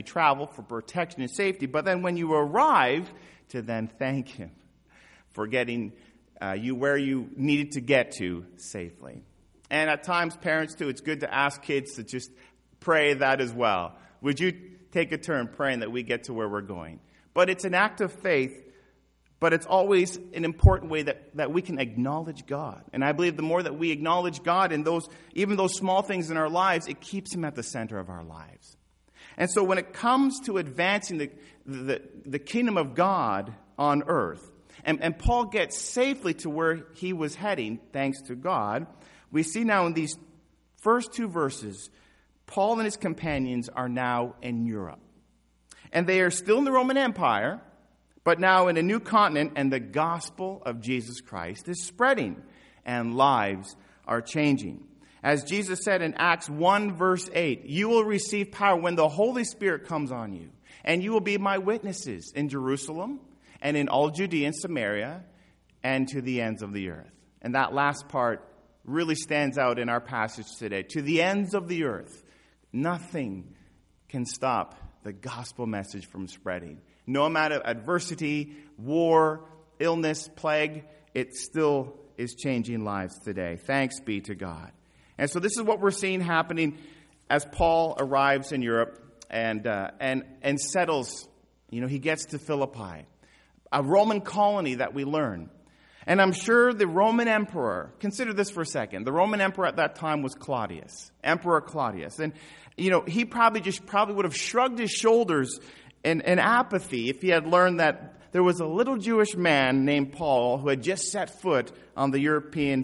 travel for protection and safety, but then when you arrive, to then thank him for getting you where you needed to get to safely. And at times, parents too, it's good to ask kids to just pray that as well. Would you take a turn praying that we get to where we're going? But it's an act of faith, but it's always an important way that we can acknowledge God. And I believe the more that we acknowledge God in even those small things in our lives, it keeps him at the center of our lives. And so when it comes to advancing the kingdom of God on earth, and Paul gets safely to where he was heading, thanks to God, we see now in these first two verses, Paul and his companions are now in Europe. And they are still in the Roman Empire, but now in a new continent, and the gospel of Jesus Christ is spreading, and lives are changing. As Jesus said in Acts 1, verse 8, you will receive power when the Holy Spirit comes on you, and you will be my witnesses in Jerusalem and in all Judea and Samaria and to the ends of the earth. And that last part really stands out in our passage today. To the ends of the earth. Nothing can stop the gospel message from spreading. No amount of adversity, war, illness, plague, it still is changing lives today. Thanks be to God. And so this is what we're seeing happening as Paul arrives in Europe and settles. He gets to Philippi, a Roman colony that we learn. And I'm sure the Roman emperor, consider this for a second. The Roman emperor at that time was Claudius, Emperor Claudius. And, he probably would have shrugged his shoulders in apathy if he had learned that there was a little Jewish man named Paul who had just set foot on European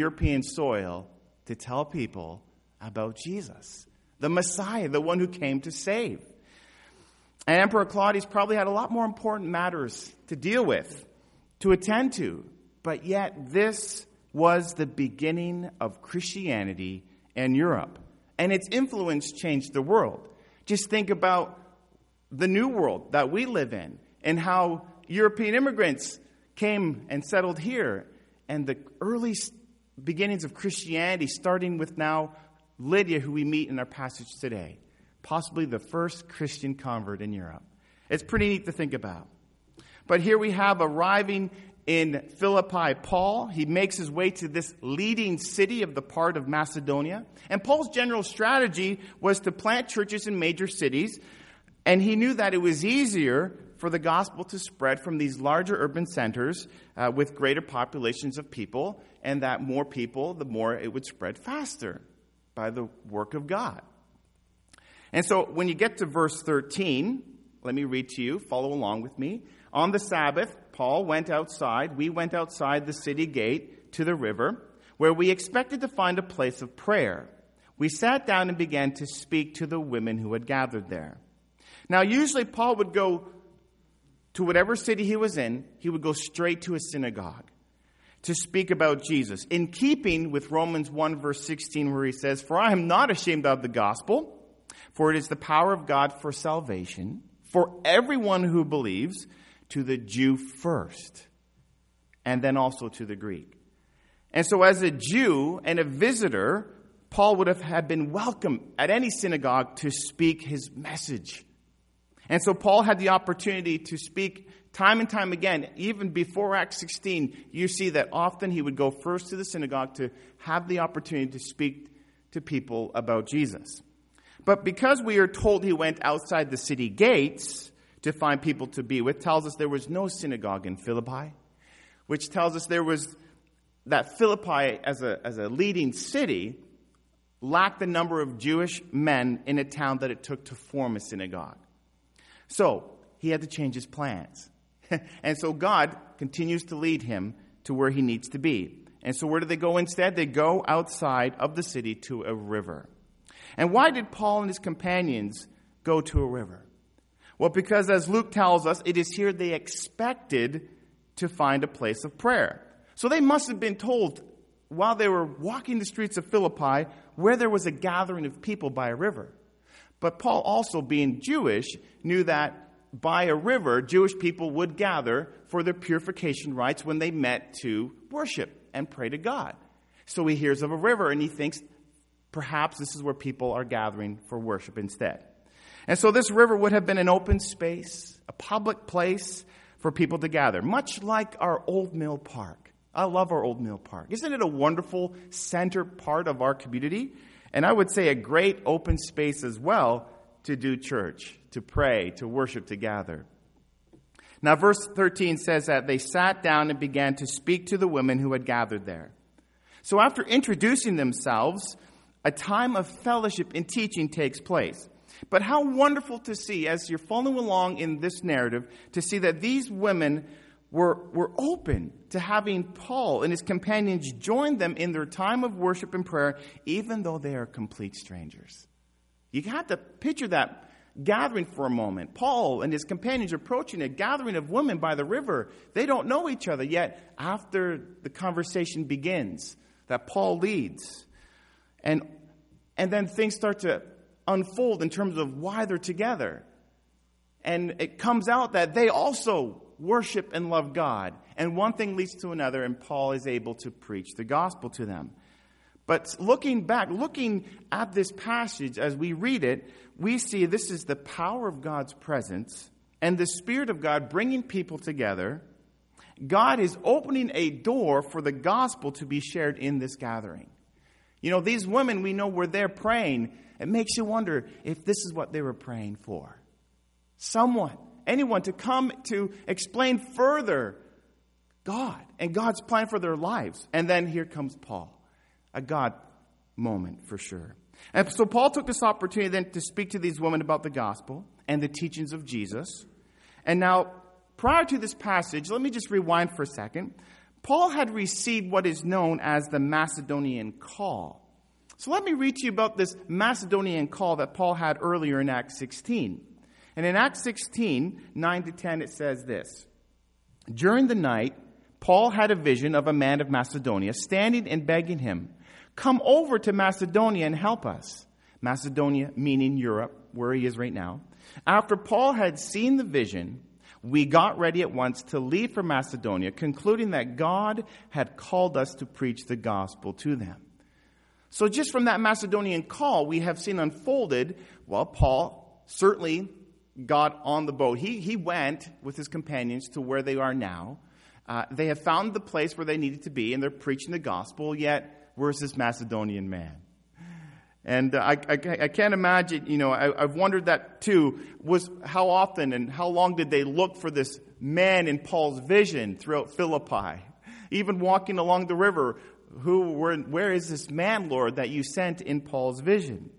soil to tell people about Jesus, the Messiah, the one who came to save. And Emperor Claudius probably had a lot more important matters to deal with, to attend to. But yet this was the beginning of Christianity in Europe. And its influence changed the world. Just think about the new world that we live in and how European immigrants came and settled here. And the early beginnings of Christianity, starting with now Lydia, who we meet in our passage today. Possibly the first Christian convert in Europe. It's pretty neat to think about. But here we have arriving in Philippi Paul. He makes his way to this leading city of the part of Macedonia. And Paul's general strategy was to plant churches in major cities. And he knew that it was easier for the gospel to spread from these larger urban centers with greater populations of people. And that more people, the more it would spread faster by the work of God. And so when you get to verse 13, let me read to you, follow along with me. On the Sabbath, we went outside the city gate to the river, where we expected to find a place of prayer. We sat down and began to speak to the women who had gathered there. Now, usually Paul would go to whatever city he was in, he would go straight to a synagogue to speak about Jesus, in keeping with Romans 1, verse 16, where he says, for I am not ashamed of the gospel, for it is the power of God for salvation, for everyone who believes, to the Jew first, and then also to the Greek. And so as a Jew and a visitor, Paul would have been welcome at any synagogue to speak his message. And so Paul had the opportunity to speak time and time again. Even before Acts 16, you see that often he would go first to the synagogue to have the opportunity to speak to people about Jesus. But because we are told he went outside the city gates to find people to be with, tells us there was no synagogue in Philippi, which tells us that Philippi as a leading city lacked the number of Jewish men in a town that it took to form a synagogue. So he had to change his plans. And so God continues to lead him to where he needs to be. And so where do they go instead? They go outside of the city to a river. And why did Paul and his companions go to a river? Well, because as Luke tells us, it is here they expected to find a place of prayer. So they must have been told while they were walking the streets of Philippi where there was a gathering of people by a river. But Paul, also being Jewish, knew that by a river, Jewish people would gather for their purification rites when they met to worship and pray to God. So he hears of a river and he thinks perhaps this is where people are gathering for worship instead. And so this river would have been an open space, a public place for people to gather, much like our Old Mill Park. I love our Old Mill Park. Isn't it a wonderful center part of our community? And I would say a great open space as well to do church, to pray, to worship, to gather. Now, verse 13 says that they sat down and began to speak to the women who had gathered there. So after introducing themselves, a time of fellowship and teaching takes place. But how wonderful to see, as you're following along in this narrative, to see that these women were open to having Paul and his companions join them in their time of worship and prayer, even though they are complete strangers. You have to picture that gathering for a moment. Paul and his companions are approaching a gathering of women by the river. They don't know each other yet. After the conversation begins, that Paul leads. And then things start to unfold in terms of why they're together. And it comes out that they also worship and love God. And one thing leads to another, and Paul is able to preach the gospel to them. But looking at this passage as we read it, we see this is the power of God's presence and the Spirit of God bringing people together. God is opening a door for the gospel to be shared in this gathering. You know, these women we know were there praying. It makes you wonder if this is what they were praying for. Anyone to come to explain further God and God's plan for their lives. And then here comes Paul. A God moment for sure. And so Paul took this opportunity then to speak to these women about the gospel and the teachings of Jesus. And now, prior to this passage, let me just rewind for a second. Paul had received what is known as the Macedonian call. So let me read to you about this Macedonian call that Paul had earlier in Acts 16. And in Acts 16, 9-10, it says this. During the night, Paul had a vision of a man of Macedonia standing and begging him, "Come over to Macedonia and help us." Macedonia meaning Europe, where he is right now. After Paul had seen the vision, we got ready at once to leave for Macedonia, concluding that God had called us to preach the gospel to them. So just from that Macedonian call, we have seen unfolded, well, Paul certainly got on the boat. He went with his companions to where they are now. They have found the place where they needed to be, and they're preaching the gospel, yet where's this Macedonian man? And I can't imagine, I've wondered that too, was how often and how long did they look for this man in Paul's vision throughout Philippi? Even walking along the river, where is this man, Lord, that you sent in Paul's vision?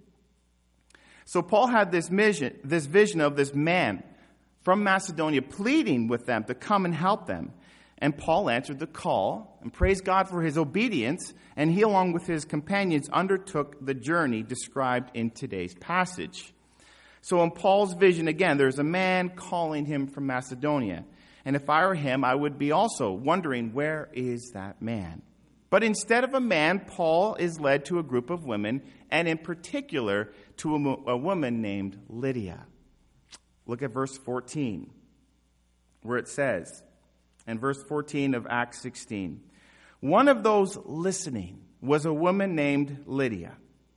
So Paul had this vision of this man from Macedonia pleading with them to come and help them. And Paul answered the call and praised God for his obedience, and he, along with his companions, undertook the journey described in today's passage. So in Paul's vision, again, there's a man calling him from Macedonia. And if I were him, I would be also wondering, where is that man? But instead of a man, Paul is led to a group of women, and in particular to a woman named Lydia. Look at verse 14, where it says, in verse 14 of Acts 16, one of those listening was a woman named Lydia,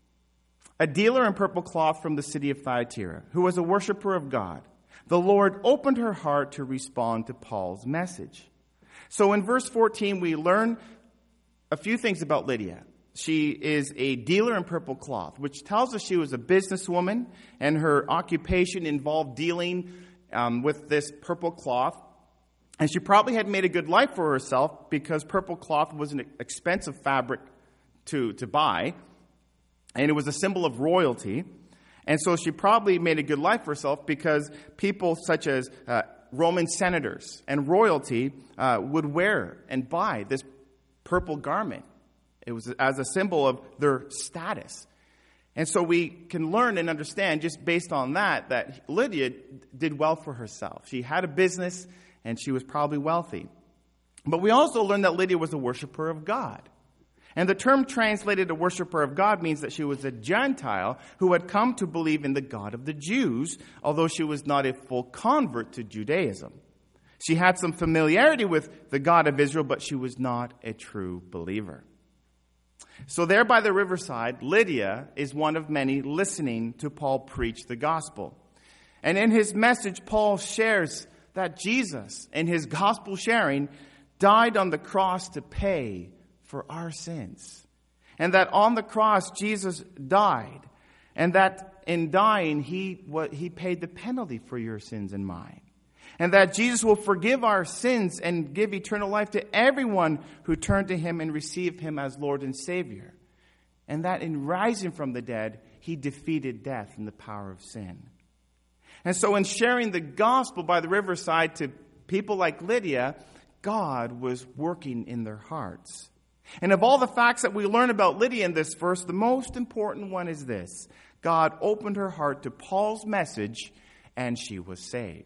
a dealer in purple cloth from the city of Thyatira, who was a worshiper of God. The Lord opened her heart to respond to Paul's message. So in verse 14, we learn a few things about Lydia. She is a dealer in purple cloth, which tells us she was a businesswoman, and her occupation involved dealing with this purple cloth. And she probably had made a good life for herself because purple cloth was an expensive fabric to buy, and it was a symbol of royalty. And so she probably made a good life for herself because people such as Roman senators and royalty would wear and buy this purple garment. It was as a symbol of their status. And so we can learn and understand just based on that Lydia did well for herself. She had a business and she was probably wealthy. But we also learn that Lydia was a worshiper of God. And the term translated a worshiper of God means that she was a Gentile who had come to believe in the God of the Jews, although she was not a full convert to Judaism. She had some familiarity with the God of Israel, but she was not a true believer. So there by the riverside, Lydia is one of many listening to Paul preach the gospel. And in his message, Paul shares that Jesus, in his gospel sharing, died on the cross to pay for our sins. And that on the cross, Jesus died. And that in dying, he paid the penalty for your sins and mine. And that Jesus will forgive our sins and give eternal life to everyone who turn to him and receive him as Lord and Savior. And that in rising from the dead, he defeated death and the power of sin. And so in sharing the gospel by the riverside to people like Lydia, God was working in their hearts. And of all the facts that we learn about Lydia in this verse, the most important one is this: God opened her heart to Paul's message, and she was saved.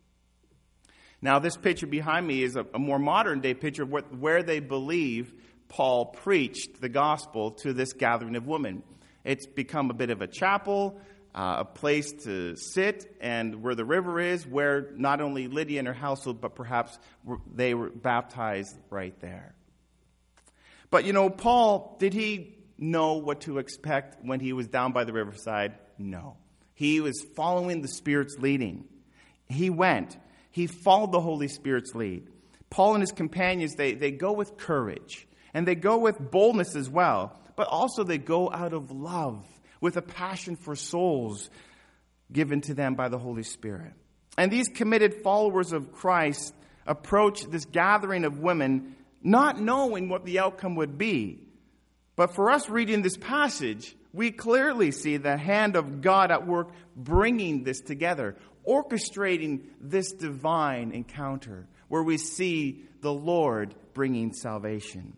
Now, this picture behind me is a more modern-day picture of where they believe Paul preached the gospel to this gathering of women. It's become a bit of a chapel, a place to sit, and where the river is, where not only Lydia and her household, but perhaps they were baptized right there. But, Paul, did he know what to expect when he was down by the riverside? No. He was following the Spirit's leading. He went. He followed the Holy Spirit's lead. Paul and his companions, they go with courage. And they go with boldness as well. But also they go out of love, with a passion for souls given to them by the Holy Spirit. And these committed followers of Christ approach this gathering of women not knowing what the outcome would be. But for us reading this passage, we clearly see the hand of God at work bringing this together, orchestrating this divine encounter where we see the Lord bringing salvation.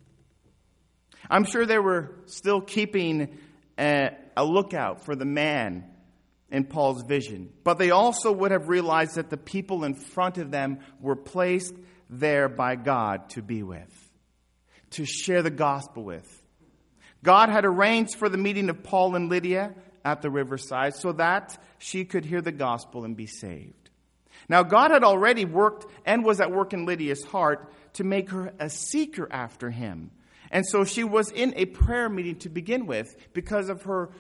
I'm sure they were still keeping a lookout for the man in Paul's vision, but they also would have realized that the people in front of them were placed there by God to be with, to share the gospel with. God had arranged for the meeting of Paul and Lydia at the riverside so that she could hear the gospel and be saved. Now, God had already worked and was at work in Lydia's heart to make her a seeker after him. And so she was in a prayer meeting to begin with because of her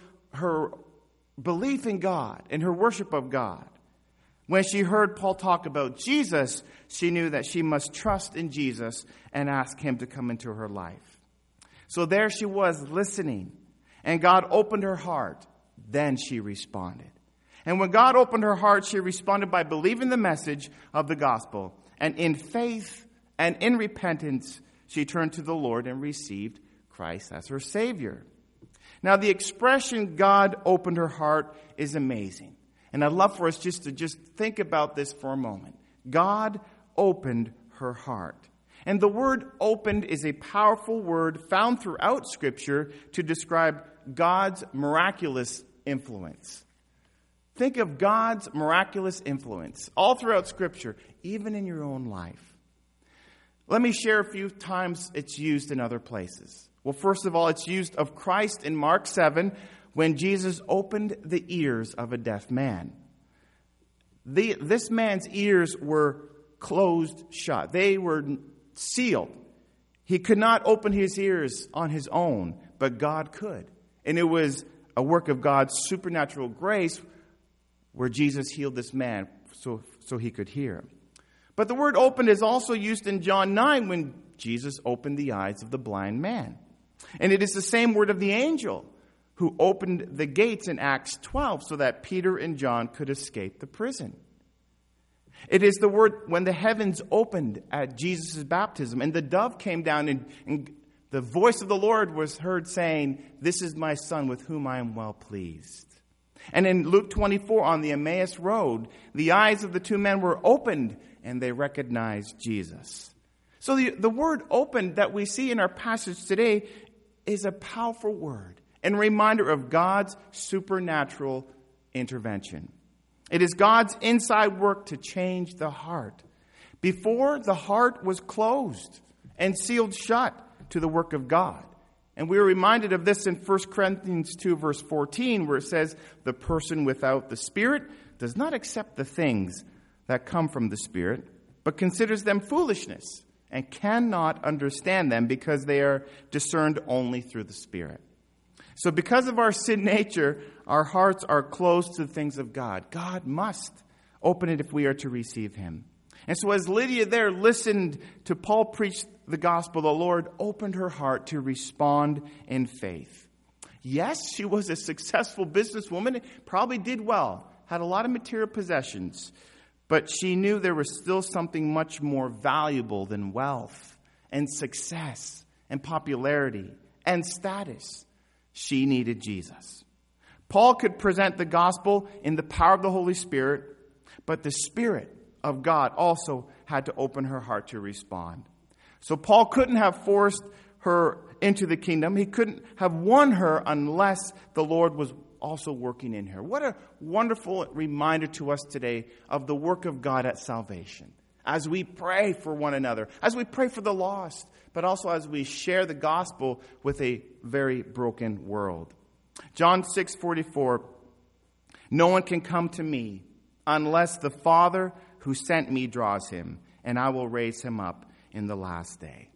belief in God and her worship of God. When she heard Paul talk about Jesus, she knew that she must trust in Jesus and ask him to come into her life. So there she was listening, and God opened her heart. Then she responded. And when God opened her heart, she responded by believing the message of the gospel. And in faith and in repentance, she turned to the Lord and received Christ as her Savior. Now, the expression God opened her heart is amazing. And I'd love for us just to think about this for a moment. God opened her heart. And the word opened is a powerful word found throughout Scripture to describe God's miraculous influence. Think of God's miraculous influence all throughout Scripture, even in your own life. Let me share a few times it's used in other places. Well, first of all, it's used of Christ in Mark 7 when Jesus opened the ears of a deaf man. This man's ears were closed shut. They were sealed. He could not open his ears on his own, but God could. And it was a work of God's supernatural grace where Jesus healed this man so he could hear. But the word opened is also used in John 9 when Jesus opened the eyes of the blind man. And it is the same word of the angel who opened the gates in Acts 12 so that Peter and John could escape the prison. It is the word when the heavens opened at Jesus' baptism and the dove came down and the voice of the Lord was heard saying, "This is my son with whom I am well pleased." And in Luke 24 on the Emmaus Road, the eyes of the two men were opened and they recognized Jesus. So the word opened that we see in our passage today is a powerful word and a reminder of God's supernatural intervention. It is God's inside work to change the heart. Before, the heart was closed and sealed shut to the work of God. And we are reminded of this in 1 Corinthians 2 verse 14 where it says, "The person without the Spirit does not accept the things that come from the Spirit, but considers them foolishness and cannot understand them because they are discerned only through the Spirit." So because of our sin nature, our hearts are closed to the things of God. God must open it if we are to receive him. And so as Lydia there listened to Paul preach the gospel, the Lord opened her heart to respond in faith. Yes, she was a successful businesswoman, probably did well, had a lot of material possessions, but she knew there was still something much more valuable than wealth and success and popularity and status. She needed Jesus. Paul could present the gospel in the power of the Holy Spirit, but the Spirit of God also had to open her heart to respond. So Paul couldn't have forced her into the kingdom. He couldn't have won her unless the Lord was also working in her. What a wonderful reminder to us today of the work of God at salvation. As we pray for one another, as we pray for the lost, but also as we share the gospel with a very broken world. John 6:44, no one can come to me unless the Father who sent me draws him, and I will raise him up in the last day.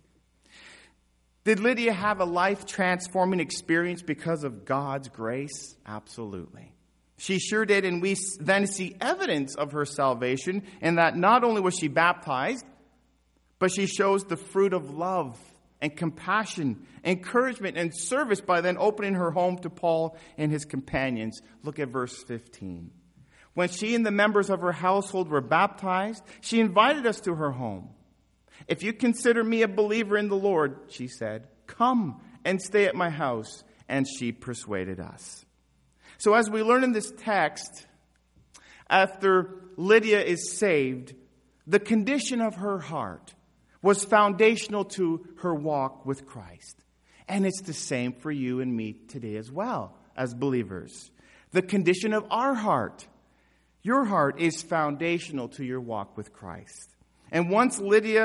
Did Lydia have a life-transforming experience because of God's grace? Absolutely. She sure did, and we then see evidence of her salvation in that not only was she baptized, but she shows the fruit of love and compassion, encouragement, and service by then opening her home to Paul and his companions. Look at verse 15. When she and the members of her household were baptized, she invited us to her home. If you consider me a believer in the Lord, she said, come and stay at my house. And she persuaded us. So as we learn in this text, after Lydia is saved, the condition of her heart was foundational to her walk with Christ. And it's the same for you and me today as well, as believers. The condition of our heart, your heart, is foundational to your walk with Christ. And once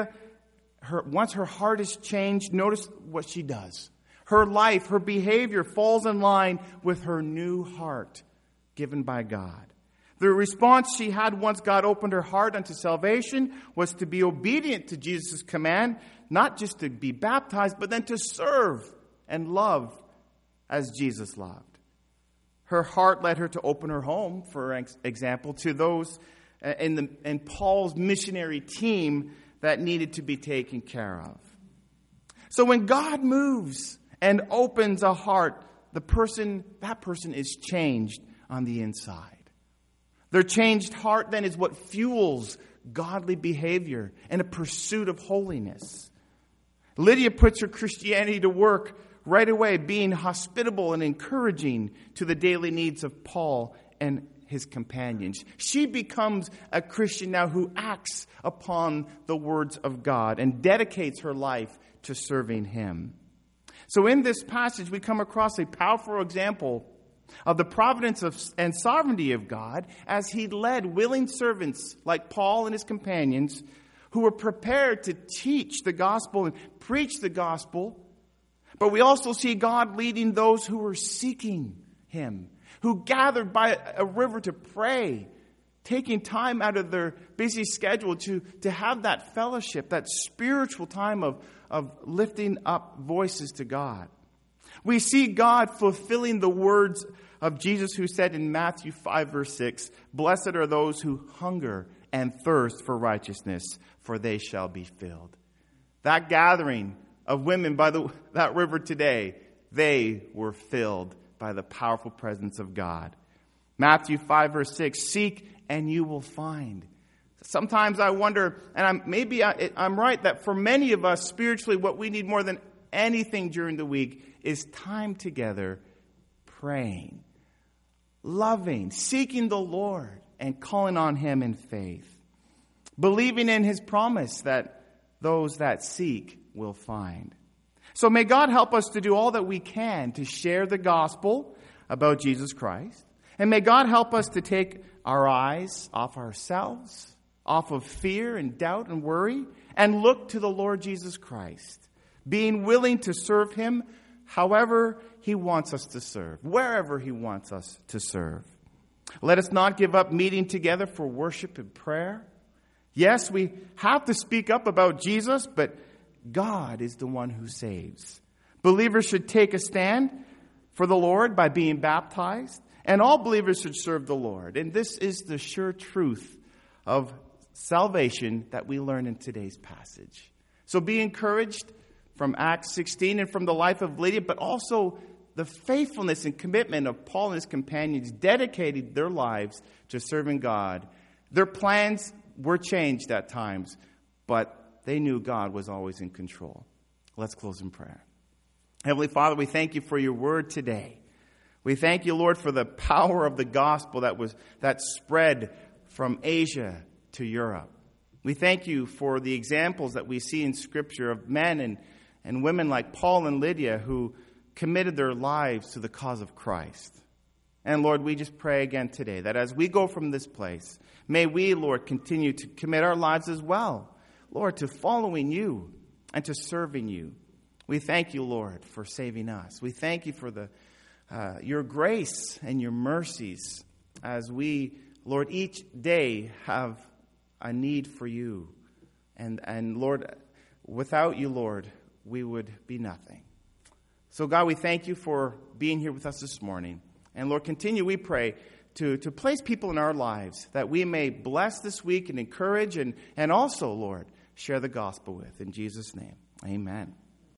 her heart is changed, notice what she does. Her life, her behavior falls in line with her new heart given by God. The response she had once God opened her heart unto salvation was to be obedient to Jesus' command, not just to be baptized, but then to serve and love as Jesus loved. Her heart led her to open her home, for example, to those in Paul's missionary team that needed to be taken care of. So when God moves and opens a heart, that person is changed on the inside. Their changed heart then is what fuels godly behavior and a pursuit of holiness. Lydia puts her Christianity to work right away, being hospitable and encouraging to the daily needs of Paul and his companions. She becomes a Christian now who acts upon the words of God and dedicates her life to serving him. So in this passage, we come across a powerful example of the providence and sovereignty of God as he led willing servants like Paul and his companions who were prepared to teach the gospel and preach the gospel. But we also see God leading those who were seeking him, who gathered by a river to pray, taking time out of their busy schedule to have that fellowship, that spiritual time of lifting up voices to God. We see God fulfilling the words of Jesus who said in Matthew 5, verse 6, blessed are those who hunger and thirst for righteousness, for they shall be filled. That gathering of women by that river today, they were filled by the powerful presence of God. Matthew 5, verse 6, seek and you will find. Sometimes I wonder, and I'm right, that for many of us spiritually, what we need more than anything during the week is time together praying, loving, seeking the Lord, and calling on him in faith, believing in his promise that those that seek will find. So may God help us to do all that we can to share the gospel about Jesus Christ. And may God help us to take our eyes off ourselves, off of fear and doubt and worry, and look to the Lord Jesus Christ, being willing to serve him however he wants us to serve, wherever he wants us to serve. Let us not give up meeting together for worship and prayer. Yes, we have to speak up about Jesus, but God is the one who saves. Believers should take a stand for the Lord by being baptized, and all believers should serve the Lord. And this is the sure truth of salvation that we learn in today's passage. So be encouraged from Acts 16 and from the life of Lydia, but also the faithfulness and commitment of Paul and his companions dedicated their lives to serving God. Their plans were changed at times, but they knew God was always in control. Let's close in prayer. Heavenly Father, we thank you for your word today. We thank you, Lord, for the power of the gospel that spread from Asia to Europe. We thank you for the examples that we see in Scripture of men and women like Paul and Lydia who committed their lives to the cause of Christ. And Lord, we just pray again today that as we go from this place, may we, Lord, continue to commit our lives as well, Lord, to following you and to serving you. We thank you, Lord, for saving us. We thank you for your grace and your mercies as we, Lord, each day have a need for you. And Lord, without you, Lord, we would be nothing. So God, we thank you for being here with us this morning. And Lord, continue, we pray, to place people in our lives that we may bless this week and encourage and also, Lord, share the gospel with. In Jesus' name, amen.